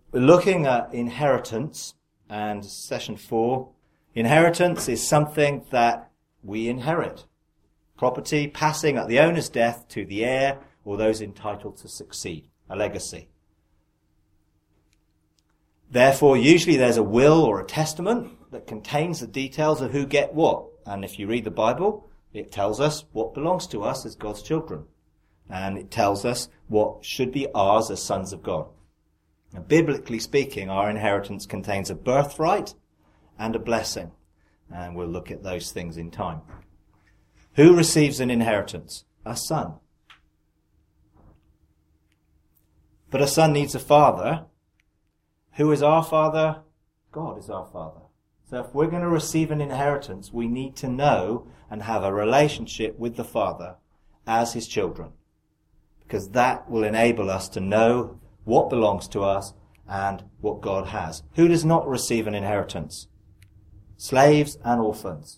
We're looking at inheritance, and session 4. Inheritance is something that we inherit. Property passing at the owner's death to the heir or those entitled to succeed. A legacy. Therefore, usually there's a will or a testament that contains the details of who get what. And if you read the Bible, it tells us what belongs to us as God's children. And it tells us what should be ours as sons of God. Now, biblically speaking, our inheritance contains a birthright and a blessing. And we'll look at those things in time. Who receives an inheritance? A son. But a son needs a father. Who is our father? God is our father. So if we're going to receive an inheritance, we need to know and have a relationship with the Father as his children. Because that will enable us to know what belongs to us and what God has. Who does not receive an inheritance? Slaves and orphans.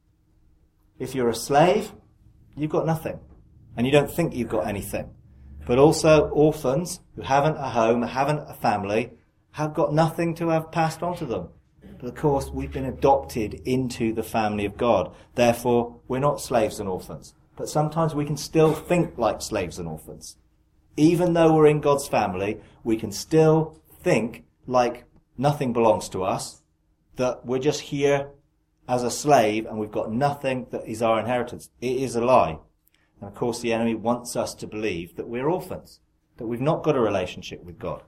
If you're a slave, you've got nothing. And you don't think you've got anything. But also orphans who haven't a home, haven't a family, have got nothing to have passed on to them. But of course, we've been adopted into the family of God. Therefore, we're not slaves and orphans. But sometimes we can still think like slaves and orphans. Even though we're in God's family, we can still think like nothing belongs to us, that we're just here as a slave and we've got nothing that is our inheritance. It is a lie. And of course, the enemy wants us to believe that we're orphans, that we've not got a relationship with God.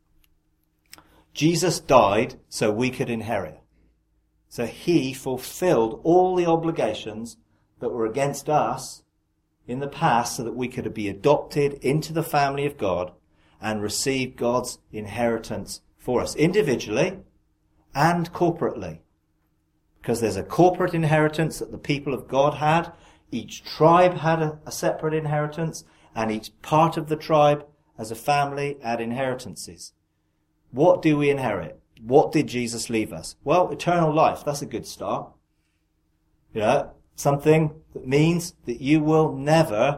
Jesus died so we could inherit. So he fulfilled all the obligations that were against us in the past so that we could be adopted into the family of God and receive God's inheritance for us individually and corporately. Because there's a corporate inheritance that the people of God had. Each tribe had a separate inheritance, and each part of the tribe as a family had inheritances. What do we inherit? What did Jesus leave us? Well, eternal life. That's a good start. Something that means that you will never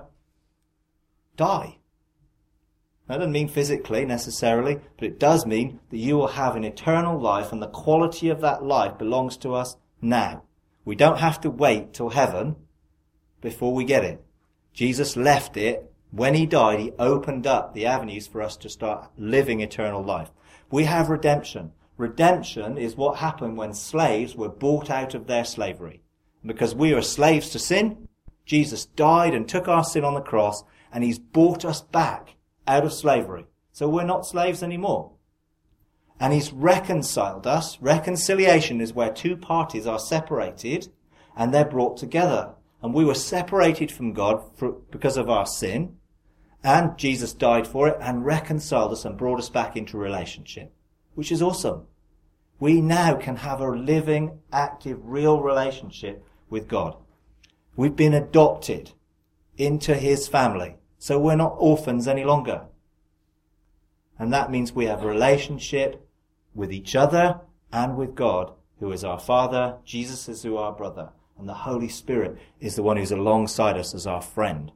die. That doesn't mean physically necessarily, but it does mean that you will have an eternal life, and the quality of that life belongs to us now. We don't have to wait till heaven before we get it. Jesus left it. When he died, he opened up the avenues for us to start living eternal life. We have redemption. Redemption is what happened when slaves were bought out of their slavery. Because we were slaves to sin, Jesus died and took our sin on the cross, and he's bought us back out of slavery. So we're not slaves anymore. And he's reconciled us. Reconciliation is where two parties are separated and they're brought together. And we were separated from God because of our sin. And Jesus died for it and reconciled us and brought us back into relationship, which is awesome. We now can have a living, active, real relationship with God. We've been adopted into his family, so we're not orphans any longer. And that means we have a relationship with each other and with God, who is our Father, Jesus is our brother, and the Holy Spirit is the one who's alongside us as our friend.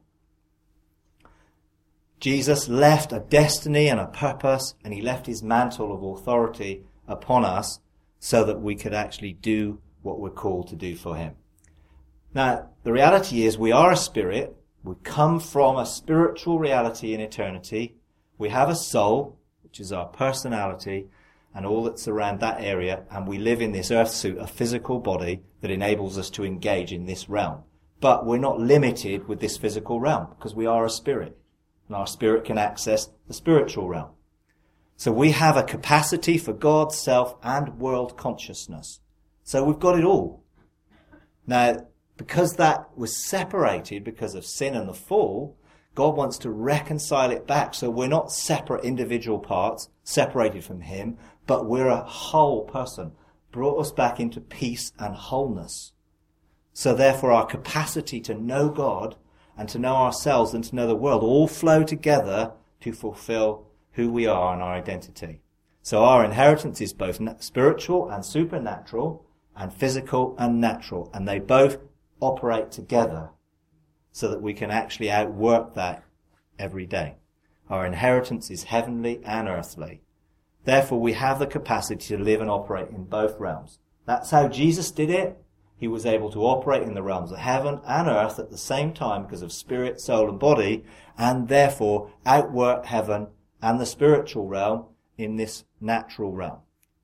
Jesus left a destiny and a purpose, and he left his mantle of authority upon us so that we could actually do what we're called to do for him. Now, the reality is we are a spirit. We come from a spiritual reality in eternity. We have a soul, which is our personality and all that's around that area, and we live in this earth suit, a physical body that enables us to engage in this realm. But we're not limited with this physical realm because we are a spirit. And our spirit can access the spiritual realm. So we have a capacity for God, self, and world consciousness. So we've got it all. Now, because that was separated because of sin and the fall, God wants to reconcile it back. So we're not separate individual parts, separated from him, but we're a whole person, brought us back into peace and wholeness. So therefore our capacity to know God and to know ourselves and to know the world all flow together to fulfill who we are and our identity. So our inheritance is both spiritual and supernatural and physical and natural, and they both operate together so that we can actually outwork that every day. Our inheritance is heavenly and earthly. Therefore, we have the capacity to live and operate in both realms. That's how Jesus did it. He was able to operate in the realms of heaven and earth at the same time because of spirit, soul, and body, and therefore outwork heaven and the spiritual realm in this natural realm.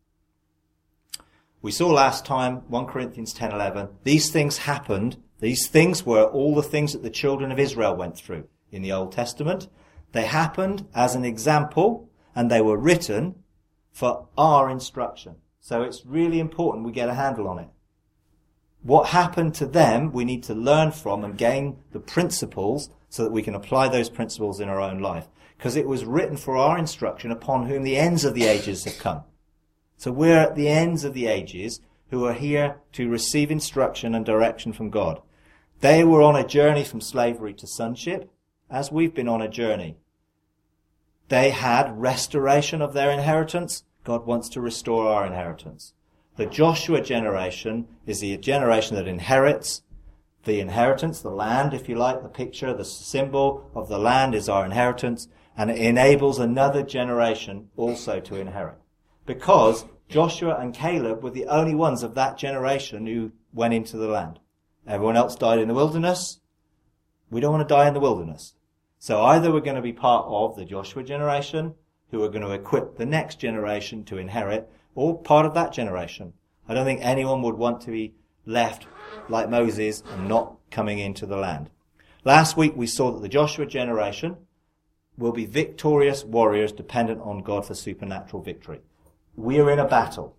We saw last time, 1 Corinthians 10:11, these things happened. These things were all the things that the children of Israel went through in the Old Testament. They happened as an example, and they were written for our instruction. So it's really important we get a handle on it. What happened to them, we need to learn from and gain the principles so that we can apply those principles in our own life. Because it was written for our instruction, upon whom the ends of the ages have come. So we're at the ends of the ages who are here to receive instruction and direction from God. They were on a journey from slavery to sonship, as we've been on a journey. They had restoration of their inheritance. God wants to restore our inheritance. The Joshua generation is the generation that inherits the inheritance, the land, if you like, the picture, the symbol of the land is our inheritance, and it enables another generation also to inherit. Because Joshua and Caleb were the only ones of that generation who went into the land. Everyone else died in the wilderness. We don't want to die in the wilderness. So either we're going to be part of the Joshua generation, who are going to equip the next generation to inherit, or part of that generation. I don't think anyone would want to be left like Moses and not coming into the land. Last week we saw that the Joshua generation will be victorious warriors dependent on God for supernatural victory. We are in a battle.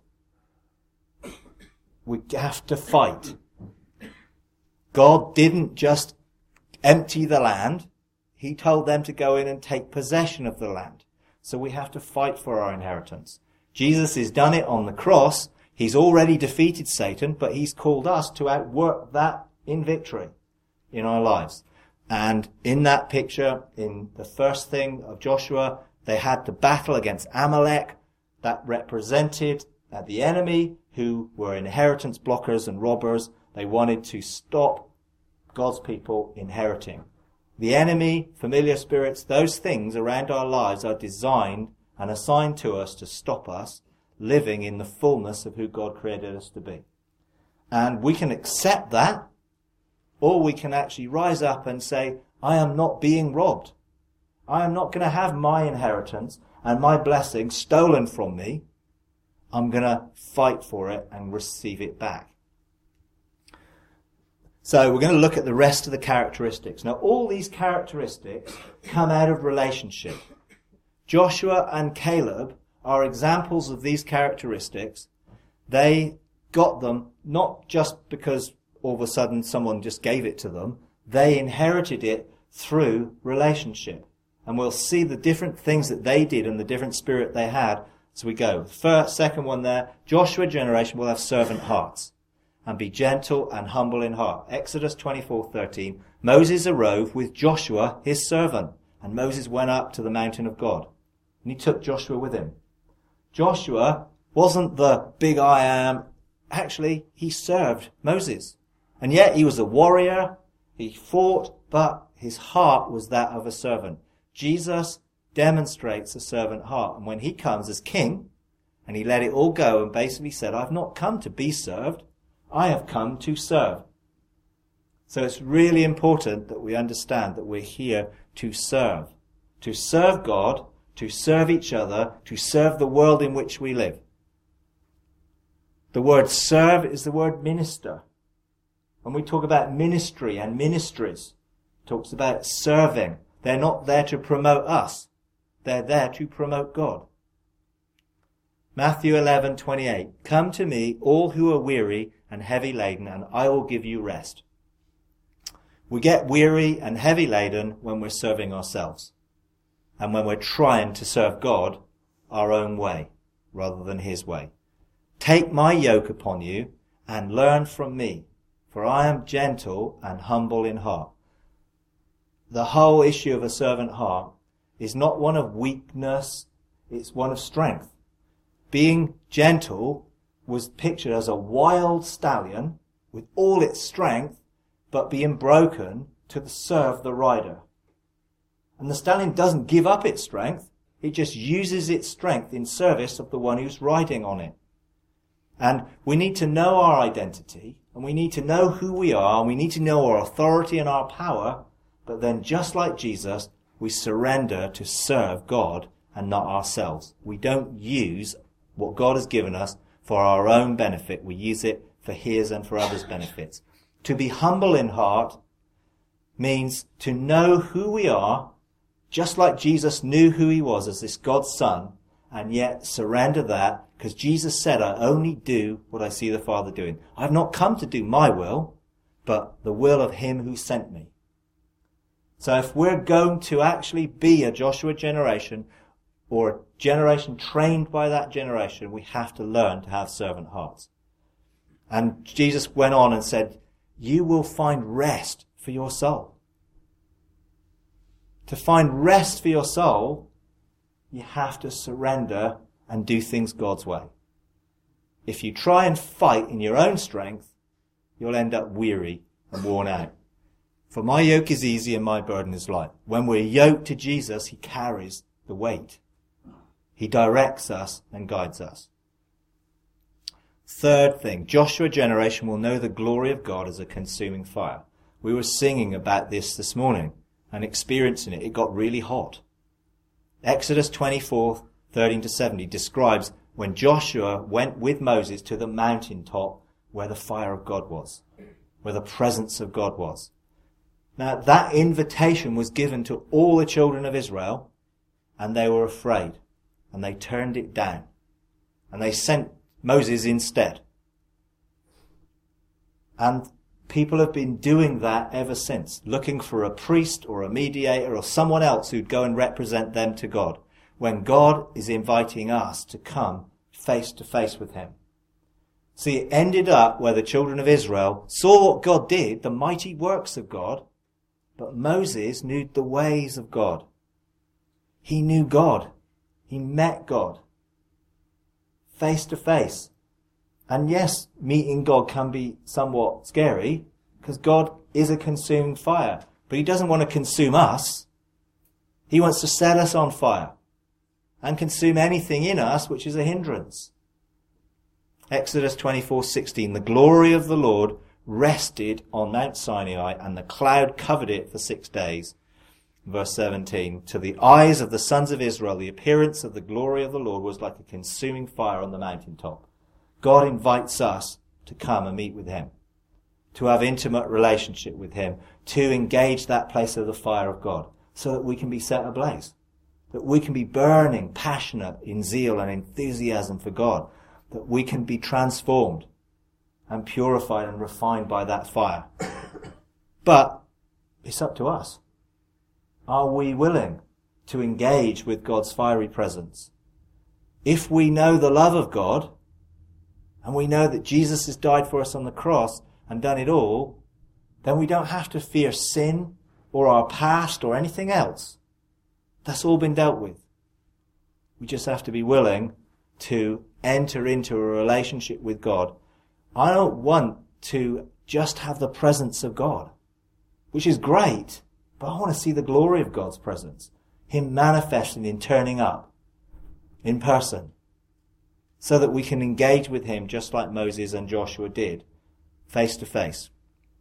We have to fight. God didn't just empty the land. He told them to go in and take possession of the land. So we have to fight for our inheritance. Jesus has done it on the cross. He's already defeated Satan, but he's called us to outwork that in victory in our lives. And in that picture, in the first thing of Joshua, they had to battle against Amalek. That represented the enemy, who were inheritance blockers and robbers. They wanted to stop God's people inheriting. The enemy, familiar spirits, those things around our lives are designed and assigned to us to stop us living in the fullness of who God created us to be. And we can accept that, or we can actually rise up and say, I am not being robbed. I am not going to have my inheritance and my blessing stolen from me. I'm going to fight for it and receive it back. So we're going to look at the rest of the characteristics. Now, all these characteristics come out of relationship. Joshua and Caleb are examples of these characteristics. They got them not just because all of a sudden someone just gave it to them. They inherited it through relationship. And we'll see the different things that they did and the different spirit they had as we go. Second one there, Joshua generation will have servant hearts and be gentle and humble in heart. Exodus 24:13, Moses arose with Joshua his servant, and Moses went up to the mountain of God. And he took Joshua with him. Joshua wasn't the big I am. Actually, he served Moses. And yet he was a warrior. He fought, but his heart was that of a servant. Jesus demonstrates a servant heart. And when he comes as king, and he let it all go and basically said, I've not come to be served. I have come to serve. So it's really important that we understand that we're here to serve God, to serve each other, to serve the world in which we live. The word serve is the word minister. When we talk about ministry and ministries, it talks about serving. They're not there to promote us. They're there to promote God. Matthew 11:28. Come to me, all who are weary and heavy laden, and I will give you rest. We get weary and heavy laden when we're serving ourselves. And when we're trying to serve God our own way, rather than his way. Take my yoke upon you and learn from me, for I am gentle and humble in heart. The whole issue of a servant heart is not one of weakness, it's one of strength. Being gentle was pictured as a wild stallion with all its strength, but being broken to serve the rider. And the stallion doesn't give up its strength. It just uses its strength in service of the one who's riding on it. And we need to know our identity, and we need to know who we are, and we need to know our authority and our power, but then just like Jesus, we surrender to serve God and not ourselves. We don't use what God has given us for our own benefit. We use it for His and for others' benefits. To be humble in heart means to know who we are, just like Jesus knew who He was as this God's Son, and yet surrender that, because Jesus said, I only do what I see the Father doing. I've not come to do my will, but the will of Him who sent me. So if we're going to actually be a Joshua generation, or a generation trained by that generation, we have to learn to have servant hearts. And Jesus went on and said, you will find rest for your soul. To find rest for your soul, you have to surrender and do things God's way. If you try and fight in your own strength, you'll end up weary and worn out. For my yoke is easy and my burden is light. When we're yoked to Jesus, He carries the weight. He directs us and guides us. Third thing, Joshua generation will know the glory of God as a consuming fire. We were singing about this morning and experiencing it. It got really hot. Exodus 24:13-70 describes when Joshua went with Moses to the mountaintop where the fire of God was, where the presence of God was. Now that invitation was given to all the children of Israel, and they were afraid, and they turned it down, and they sent Moses instead. And people have been doing that ever since, looking for a priest or a mediator or someone else who'd go and represent them to God, when God is inviting us to come face to face with Him. See, it ended up where the children of Israel saw what God did, the mighty works of God, but Moses knew the ways of God. He knew God. He met God face to face. And yes, meeting God can be somewhat scary because God is a consuming fire. But He doesn't want to consume us. He wants to set us on fire and consume anything in us which is a hindrance. Exodus 24:16, the glory of the Lord rested on Mount Sinai and the cloud covered it for 6 days. Verse 17, to the eyes of the sons of Israel, the appearance of the glory of the Lord was like a consuming fire on the mountaintop. God invites us to come and meet with Him, to have intimate relationship with Him, to engage that place of the fire of God, so that we can be set ablaze, that we can be burning, passionate in zeal and enthusiasm for God, that we can be transformed and purified and refined by that fire. But it's up to us. Are we willing to engage with God's fiery presence? If we know the love of God, and we know that Jesus has died for us on the cross and done it all, then we don't have to fear sin or our past or anything else. That's all been dealt with. We just have to be willing to enter into a relationship with God. I don't want to just have the presence of God, which is great, but I want to see the glory of God's presence, Him manifesting in turning up in person, so that we can engage with Him just like Moses and Joshua did, face to face.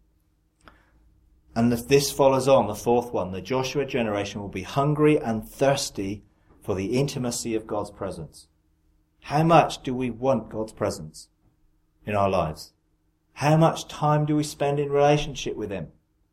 And if this follows on, the fourth one, the Joshua generation will be hungry and thirsty for the intimacy of God's presence. How much do we want God's presence in our lives? How much time do we spend in relationship with Him?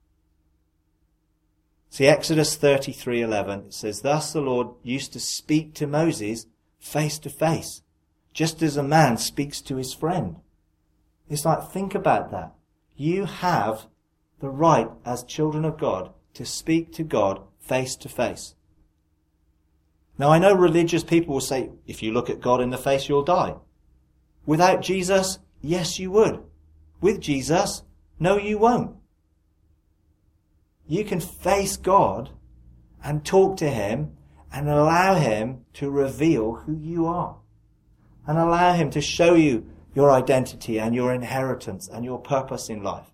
See, Exodus 33:11, it says, thus the Lord used to speak to Moses face to face, just as a man speaks to his friend. It's like, think about that. You have the right as children of God to speak to God face to face. Now I know religious people will say, if you look at God in the face, you'll die. Without Jesus, yes you would. With Jesus, no you won't. You can face God and talk to Him and allow Him to reveal who you are. And allow Him to show you your identity and your inheritance and your purpose in life.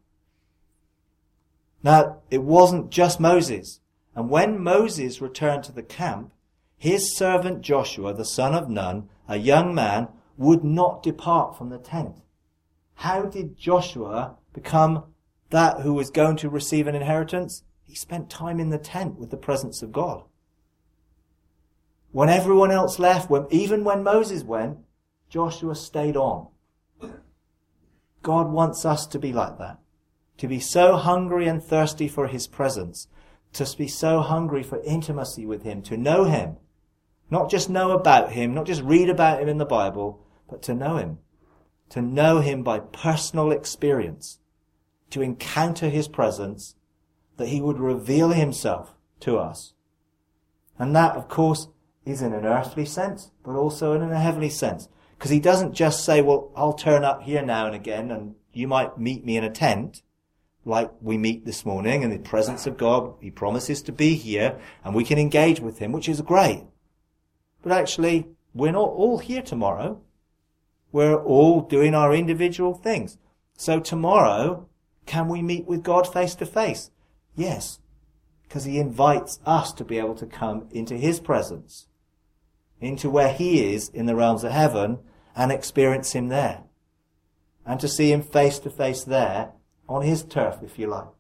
Now, it wasn't just Moses. And when Moses returned to the camp, his servant Joshua, the son of Nun, a young man, would not depart from the tent. How did Joshua become that who was going to receive an inheritance? He spent time in the tent with the presence of God. When everyone else left, even when Moses went, Joshua stayed on. God wants us to be like that. To be so hungry and thirsty for his presence. To be so hungry for intimacy with him. To know him. Not just know about him, not just read about him in the Bible, but to know him. To know him by personal experience. To encounter his presence, that he would reveal himself to us. And that, of course, is in an earthly sense, but also in a heavenly sense. Because he doesn't just say, well, I'll turn up here now and again, and you might meet me in a tent, like we meet this morning, in the presence of God. He promises to be here, and we can engage with him, which is great. But actually, we're not all here tomorrow. We're all doing our individual things. So tomorrow, can we meet with God face to face? Yes, because he invites us to be able to come into his presence, into where he is in the realms of heaven, and experience him there. And to see him face to face there, on his turf, if you like.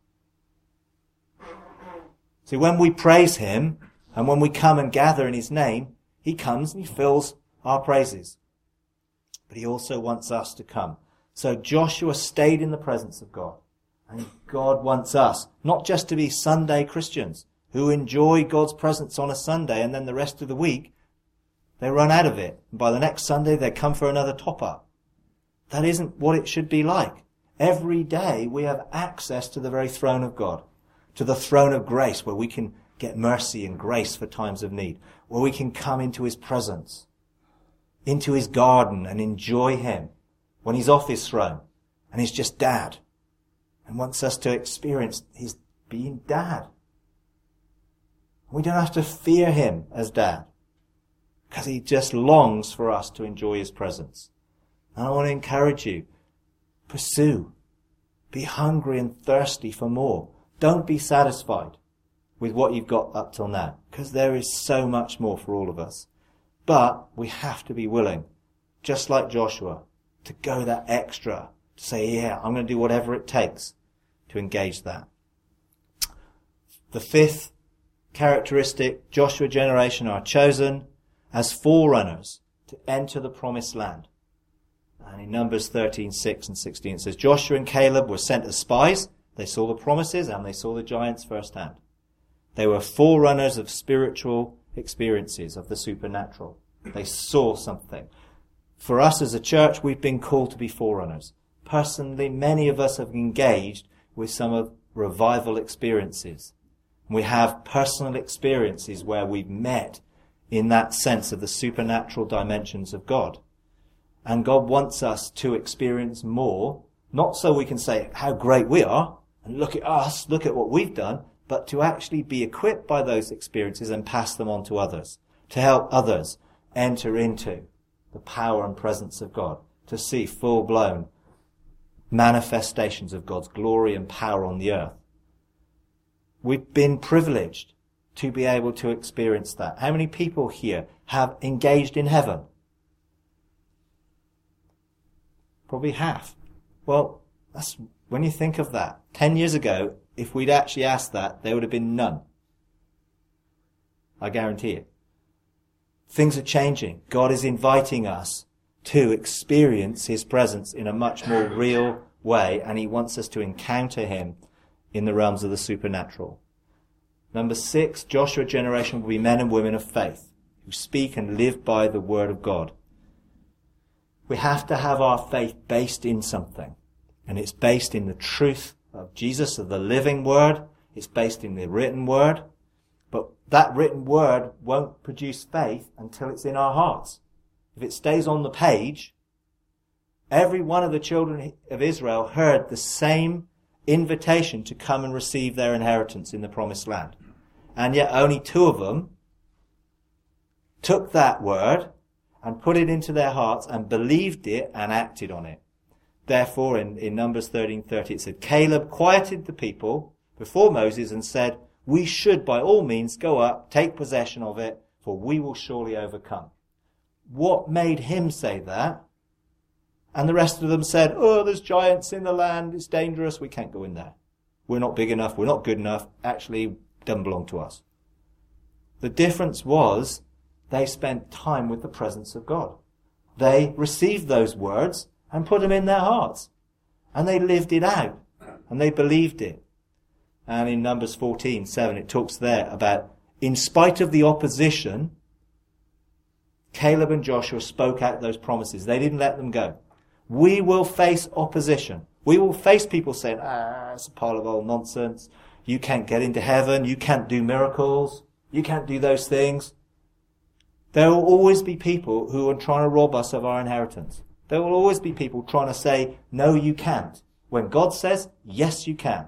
See, when we praise him, and when we come and gather in his name, he comes and he fills our praises. But he also wants us to come. So Joshua stayed in the presence of God. And God wants us not just to be Sunday Christians who enjoy God's presence on a Sunday, and then the rest of the week they run out of it. And by the next Sunday they come for another top-up. That isn't what it should be like. Every day we have access to the very throne of God, to the throne of grace, where we can get mercy and grace for times of need, where we can come into his presence, into his garden, and enjoy him when he's off his throne and he's just dad, and wants us to experience his being dad. We don't have to fear him as dad, because he just longs for us to enjoy his presence. And I want to encourage you, pursue, be hungry and thirsty for more. Don't be satisfied with what you've got up till now, because there is so much more for all of us. But we have to be willing, just like Joshua, to go that extra, to say, yeah, I'm going to do whatever it takes to engage that. The fifth characteristic, Joshua generation are chosen as forerunners to enter the promised land. And in Numbers 13:6 and 16 it says, Joshua and Caleb were sent as spies. They saw the promises and they saw the giants firsthand. They were forerunners of spiritual experiences, of the supernatural. They saw something. For us as a church, we've been called to be forerunners. Personally, many of us have engaged with some of revival experiences. We have personal experiences where we've met in that sense of the supernatural dimensions of God. And God wants us to experience more, not so we can say how great we are, and look at us, look at what we've done, but to actually be equipped by those experiences and pass them on to others, to help others enter into the power and presence of God, to see full-blown manifestations of God's glory and power on the earth. We've been privileged to be able to experience that. How many people here have engaged in heaven? Probably half. Well, that's when you think of that. 10 years ago, if we'd actually asked that, there would have been none. I guarantee it. Things are changing. God is inviting us to experience his presence in a much more real way, and he wants us to encounter him in the realms of the supernatural. Number 6, Joshua generation will be men and women of faith who speak and live by the word of God. We have to have our faith based in something, and it's based in the truth of Jesus, of the living word. It's based in the written word, but that written word won't produce faith until it's in our hearts. If it stays on the page, every one of the children of Israel heard the same invitation to come and receive their inheritance in the promised land. And yet only 2 of them took that word and put it into their hearts and believed it and acted on it. Therefore, in Numbers 13:30, it said, Caleb quieted the people before Moses and said, we should by all means go up, take possession of it, for we will surely overcome. What made him say that? And the rest of them said, oh, there's giants in the land, it's dangerous, we can't go in there. We're not big enough, we're not good enough, actually doesn't belong to us. The difference was they spent time with the presence of God. They received those words and put them in their hearts. And they lived it out. And they believed it. And in Numbers 14:7, it talks there about, in spite of the opposition, Caleb and Joshua spoke out those promises. They didn't let them go. We will face opposition. We will face people saying, it's a pile of old nonsense. You can't get into heaven. You can't do miracles. You can't do those things. There will always be people who are trying to rob us of our inheritance. There will always be people trying to say, no, you can't. When God says, yes, you can.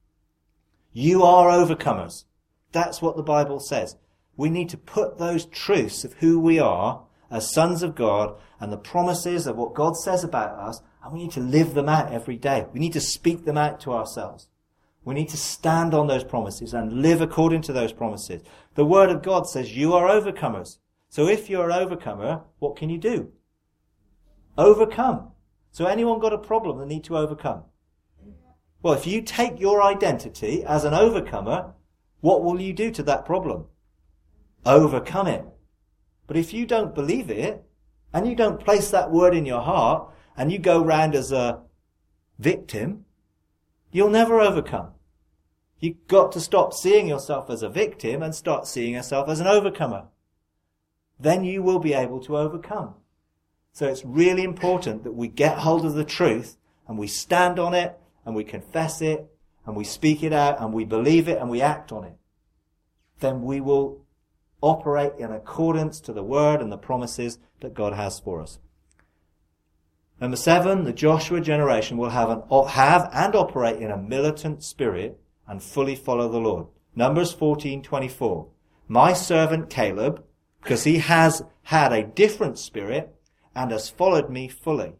You are overcomers. That's what the Bible says. We need to put those truths of who we are as sons of God and the promises of what God says about us, and we need to live them out every day. We need to speak them out to ourselves. We need to stand on those promises and live according to those promises. The Word of God says you are overcomers. So if you're an overcomer, what can you do? Overcome. So anyone got a problem they need to overcome? Well, if you take your identity as an overcomer, what will you do to that problem? Overcome it. But if you don't believe it, and you don't place that word in your heart, and you go round as a victim, you'll never overcome. You've got to stop seeing yourself as a victim and start seeing yourself as an overcomer. Then you will be able to overcome. So it's really important that we get hold of the truth and we stand on it and we confess it and we speak it out and we believe it and we act on it. Then we will operate in accordance to the word and the promises that God has for us. Number 7, the Joshua generation will have and operate in a militant spirit and fully follow the Lord. Numbers 14:24. My servant Caleb, because he has had a different spirit and has followed me fully.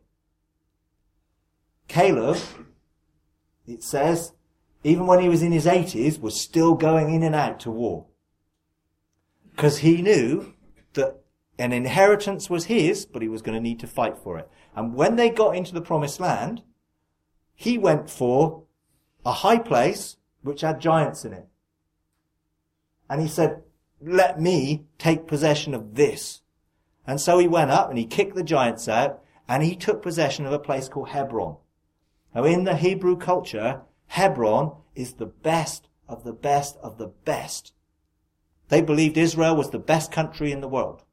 Caleb, it says, even when he was in his 80s, was still going in and out to war. Because he knew that an inheritance was his, but he was going to need to fight for it. And when they got into the promised land, he went for a high place which had giants in it. And he said, let me take possession of this. And so he went up and he kicked the giants out and he took possession of a place called Hebron. Now in the Hebrew culture, Hebron is the best of the best of the best. They believed Israel was the best country in the world.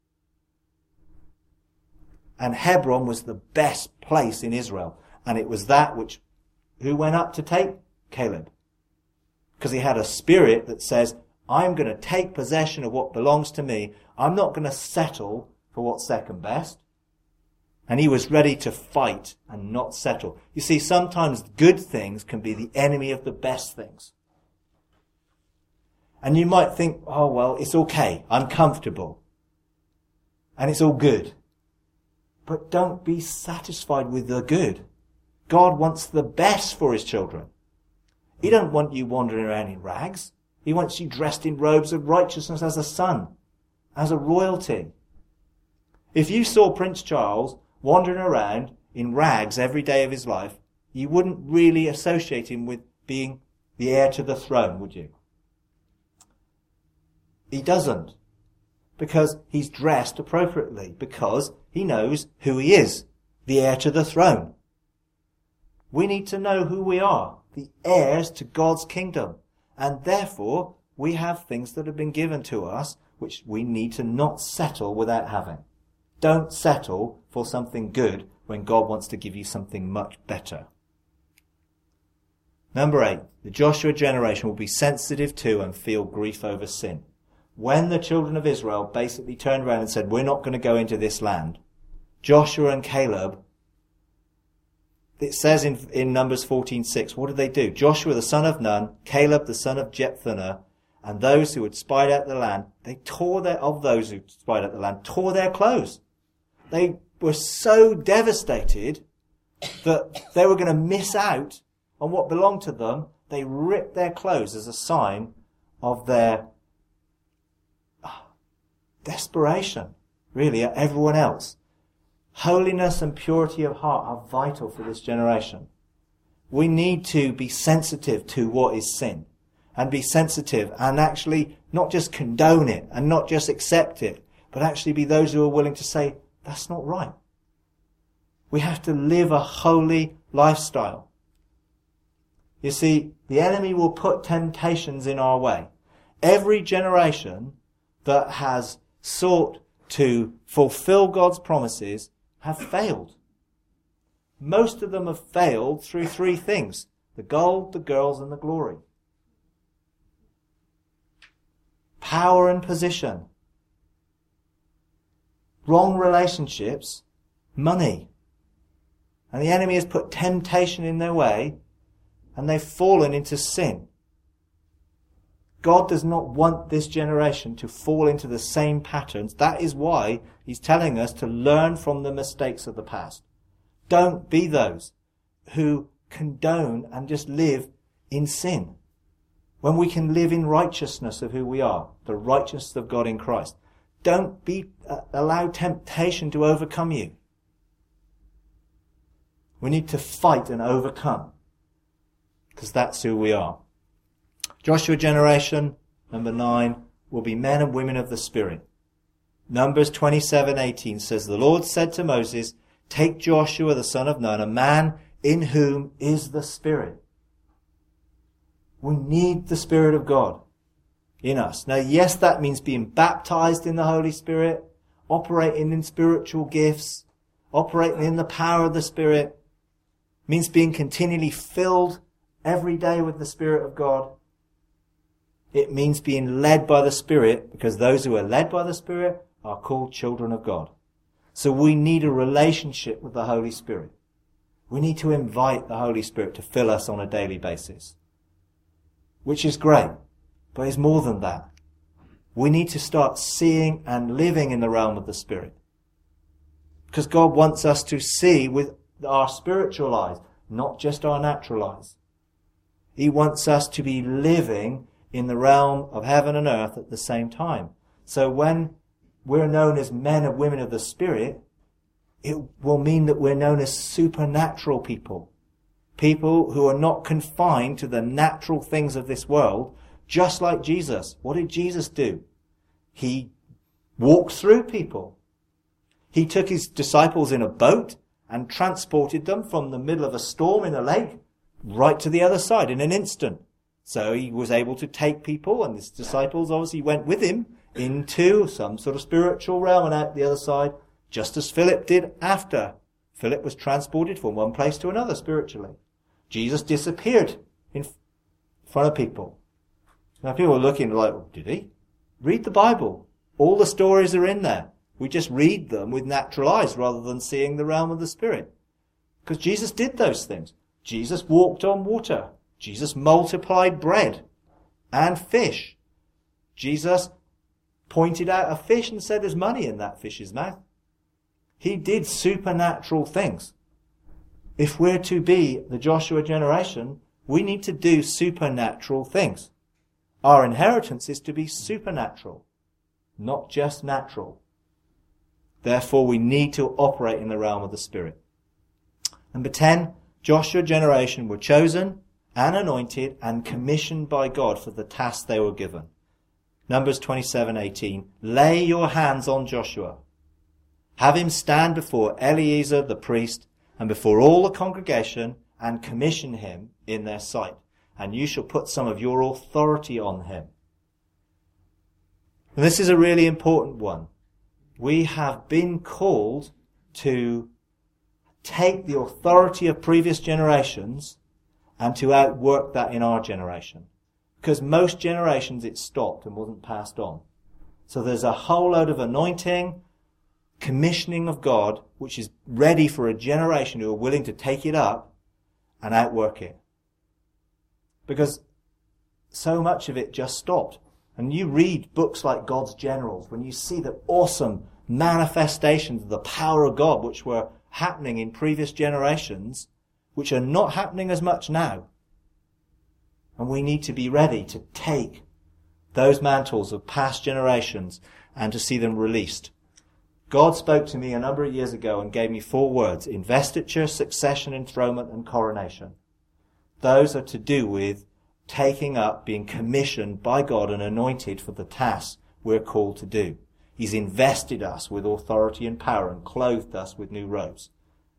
And Hebron was the best place in Israel. And it was that which, who went up to take? Caleb. Because he had a spirit that says, I'm going to take possession of what belongs to me. I'm not going to settle for what's second best. And he was ready to fight and not settle. You see, sometimes good things can be the enemy of the best things. And you might think, oh, well, it's okay. I'm comfortable. And it's all good. But don't be satisfied with the good. God wants the best for his children. He don't want you wandering around in rags. He wants you dressed in robes of righteousness as a son, as a royalty. If you saw Prince Charles wandering around in rags every day of his life, you wouldn't really associate him with being the heir to the throne, would you? He doesn't. Because he's dressed appropriately. Because he knows who he is. The heir to the throne. We need to know who we are. The heirs to God's kingdom. And therefore, we have things that have been given to us which we need to not settle without having. Don't settle for something good when God wants to give you something much better. Number 8, the Joshua generation will be sensitive to and feel grief over sin. When the children of Israel basically turned around and said, we're not going to go into this land, Joshua and Caleb, it says in Numbers 14:6, what did they do? Joshua the son of Nun, Caleb the son of Jephunneh, and those who had spied out the land, they tore their clothes. They were so devastated that they were going to miss out on what belonged to them. They ripped their clothes as a sign of their desperation, really, at everyone else. Holiness and purity of heart are vital for this generation. We need to be sensitive to what is sin, and be sensitive and actually not just condone it and not just accept it, but actually be those who are willing to say, that's not right. We have to live a holy lifestyle. You see, the enemy will put temptations in our way. Every generation that has sought to fulfill God's promises have failed. Most of them have failed through three things: the gold, the girls, and the glory. Power and position. Wrong relationships, money. And the enemy has put temptation in their way, and they've fallen into sin. God does not want this generation to fall into the same patterns. That is why he's telling us to learn from the mistakes of the past. Don't be those who condone and just live in sin, when we can live in righteousness of who we are, the righteousness of God in Christ. Don't allow temptation to overcome you. We need to fight and overcome, because that's who we are. Joshua generation, number 9, will be men and women of the Spirit. Numbers 27:18 says, the Lord said to Moses, take Joshua the son of Nun, a man in whom is the Spirit. We need the Spirit of God in us. Now, yes, that means being baptized in the Holy Spirit, operating in spiritual gifts, operating in the power of the Spirit. It means being continually filled every day with the Spirit of God. It means being led by the Spirit, because those who are led by the Spirit are called children of God. So we need a relationship with the Holy Spirit. We need to invite the Holy Spirit to fill us on a daily basis, which is great, but it's more than that. We need to start seeing and living in the realm of the Spirit, because God wants us to see with our spiritual eyes, not just our natural eyes. He wants us to be living in the realm of heaven and earth at the same time. So when we're known as men and women of the Spirit, it will mean that we're known as supernatural people. People who are not confined to the natural things of this world, just like Jesus. What did Jesus do? He walked through people. He took his disciples in a boat and transported them from the middle of a storm in a lake right to the other side in an instant. So he was able to take people, and his disciples obviously went with him into some sort of spiritual realm and out the other side, just as Philip did after Philip was transported from one place to another spiritually. Jesus disappeared in front of people. Now people are looking like, oh, did he? Read the Bible. All the stories are in there. We just read them with natural eyes rather than seeing the realm of the Spirit. Because Jesus did those things. Jesus walked on water. Jesus multiplied bread and fish. Jesus pointed out a fish and said there's money in that fish's mouth. He did supernatural things. If we're to be the Joshua generation, we need to do supernatural things. Our inheritance is to be supernatural, not just natural. Therefore, we need to operate in the realm of the Spirit. Number 10, Joshua generation were chosen and anointed and commissioned by God for the task they were given. Numbers 27:18. Lay your hands on Joshua. Have him stand before Eleazar the priest and before all the congregation, and commission him in their sight. And you shall put some of your authority on him. And this is a really important one. We have been called to take the authority of previous generations and to outwork that in our generation. Because most generations it stopped and wasn't passed on. So there's a whole load of anointing, commissioning of God, which is ready for a generation who are willing to take it up and outwork it. Because so much of it just stopped. And you read books like God's Generals, when you see the awesome manifestations of the power of God which were happening in previous generations, which are not happening as much now. And we need to be ready to take those mantles of past generations and to see them released. God spoke to me a number of years ago and gave me 4 words: investiture, succession, enthronement, and coronation. Those are to do with taking up, being commissioned by God and anointed for the tasks we're called to do. He's invested us with authority and power and clothed us with new robes.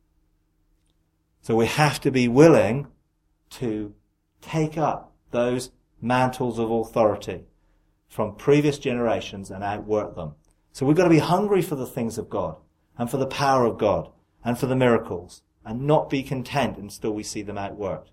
So we have to be willing to take up those mantles of authority from previous generations and outwork them. So we've got to be hungry for the things of God and for the power of God and for the miracles, and not be content until we see them outworked.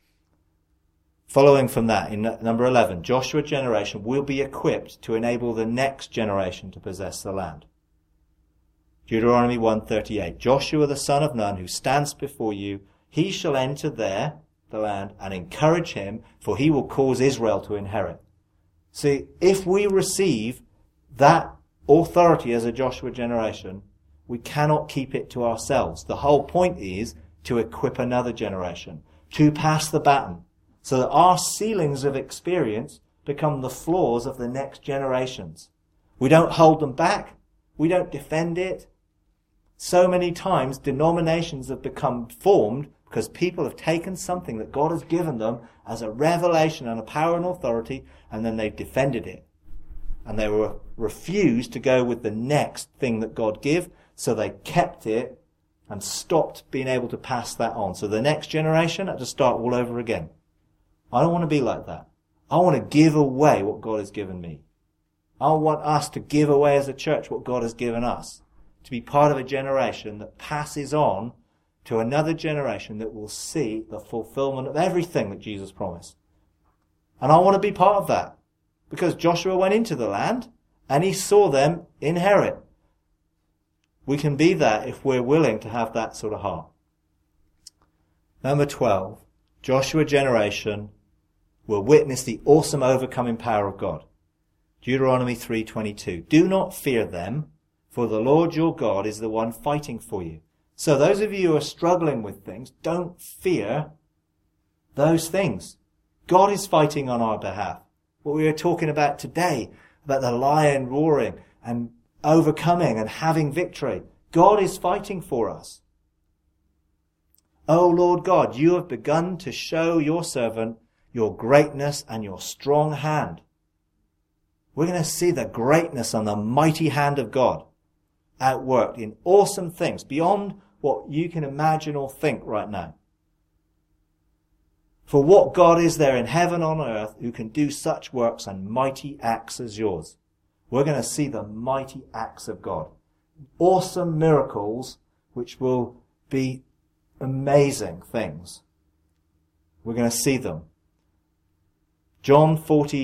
Following from that, in number 11, Joshua's generation will be equipped to enable the next generation to possess the land. Deuteronomy 1:38, Joshua the son of Nun, who stands before you, he shall enter there, the land, and encourage him, for he will cause Israel to inherit. See, if we receive that authority as a Joshua generation, we cannot keep it to ourselves. The whole point is to equip another generation, to pass the baton, so that our ceilings of experience become the floors of the next generations. We don't hold them back. We don't defend it. So many times denominations have become formed because people have taken something that God has given them as a revelation and a power and authority, and then they've defended it. And they were refused to go with the next thing that God gave, so they kept it and stopped being able to pass that on. So the next generation had to start all over again. I don't want to be like that. I want to give away what God has given me. I want us to give away as a church what God has given us, to be part of a generation that passes on to another generation that will see the fulfillment of everything that Jesus promised. And I want to be part of that, because Joshua went into the land and he saw them inherit. We can be that if we're willing to have that sort of heart. Number 12, Joshua generation will witness the awesome overcoming power of God. Deuteronomy 3:22. Do not fear them, for the Lord your God is the one fighting for you. So those of you who are struggling with things, don't fear those things. God is fighting on our behalf. What we were talking about today, about the lion roaring and overcoming and having victory. God is fighting for us. O Lord God, you have begun to show your servant your greatness and your strong hand. We're going to see the greatness and the mighty hand of God outworked in awesome things beyond what you can imagine or think right now. For what God is there in heaven on earth who can do such works and mighty acts as yours? We're going to see the mighty acts of God. Awesome miracles which will be amazing things. We're going to see them. John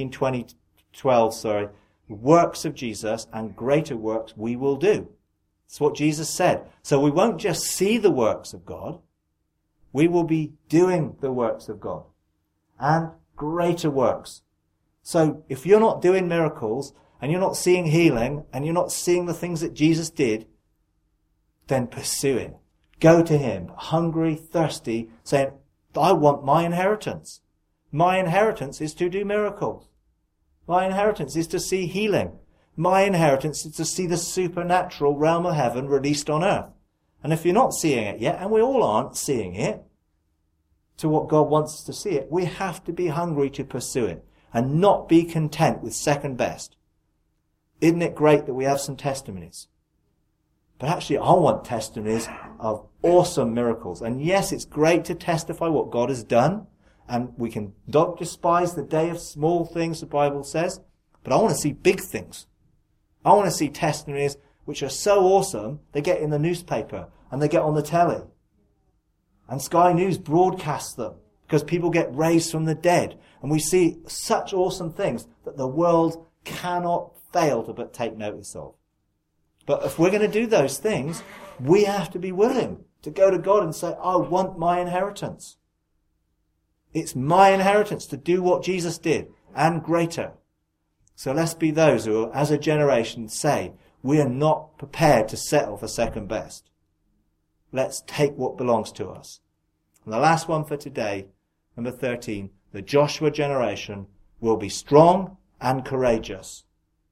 14:12, works of Jesus and greater works we will do. That's what Jesus said. So we won't just see the works of God. We will be doing the works of God and greater works. So if you're not doing miracles and you're not seeing healing and you're not seeing the things that Jesus did, then pursue it. Go to him, hungry, thirsty, saying, I want my inheritance. My inheritance is to do miracles. My inheritance is to see healing. My inheritance is to see the supernatural realm of heaven released on earth. And if you're not seeing it yet, and we all aren't seeing it, to what God wants us to see it, we have to be hungry to pursue it and not be content with second best. Isn't it great that we have some testimonies? But actually, I want testimonies of awesome miracles. And yes, it's great to testify what God has done. And we can don't despise the day of small things, the Bible says. But I want to see big things. I want to see testimonies which are so awesome, they get in the newspaper and they get on the telly. And Sky News broadcasts them because people get raised from the dead. And we see such awesome things that the world cannot fail to but take notice of. But if we're going to do those things, we have to be willing to go to God and say, I want my inheritance. It's my inheritance to do what Jesus did and greater. So let's be those who, as a generation, say, we are not prepared to settle for second best. Let's take what belongs to us. And the last one for today, number 13, the Joshua generation will be strong and courageous.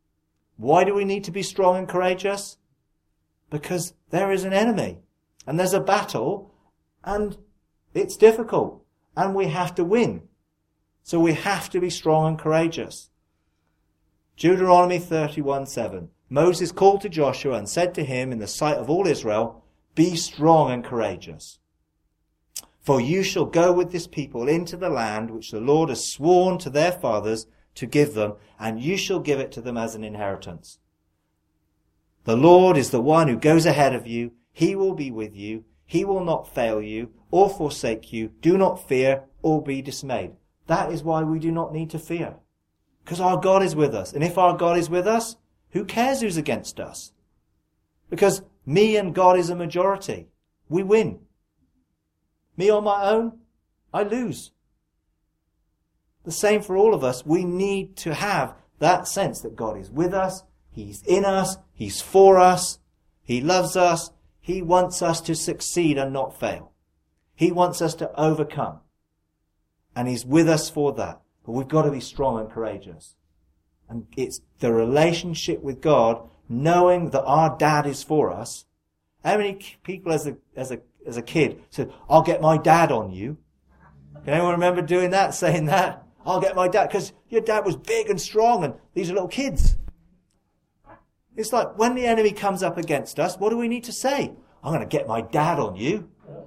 Why do we need to be strong and courageous? Because there is an enemy, and there's a battle, and it's difficult, and we have to win. So we have to be strong and courageous. Deuteronomy 31:7. Moses called to Joshua and said to him in the sight of all Israel, "Be strong and courageous. For you shall go with this people into the land which the Lord has sworn to their fathers to give them, and you shall give it to them as an inheritance. The Lord is the one who goes ahead of you. He will be with you. He will not fail you or forsake you. Do not fear or be dismayed." That is why we do not need to fear. Because our God is with us. And if our God is with us, who cares who's against us? Because me and God is a majority. We win. Me on my own, I lose. The same for all of us. We need to have that sense that God is with us. He's in us. He's for us. He loves us. He wants us to succeed and not fail. He wants us to overcome. And He's with us for that. But we've got to be strong and courageous. And it's the relationship with God, knowing that our dad is for us. How many people as a kid said, "I'll get my dad on you"? Can anyone remember doing that, saying that? "I'll get my dad," because your dad was big and strong and these are little kids. It's like when the enemy comes up against us, what do we need to say? "I'm going to get my dad on you."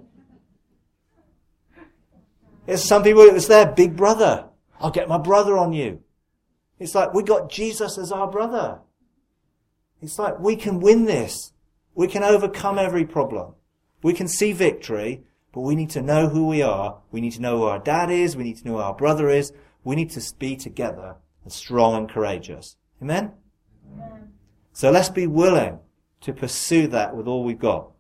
There's some people, it was their big brother. "I'll get my brother on you." It's like we got Jesus as our brother. It's like we can win this. We can overcome every problem. We can see victory, but we need to know who we are. We need to know who our dad is. We need to know who our brother is. We need to be together and strong and courageous. Amen? Amen. So let's be willing to pursue that with all we've got.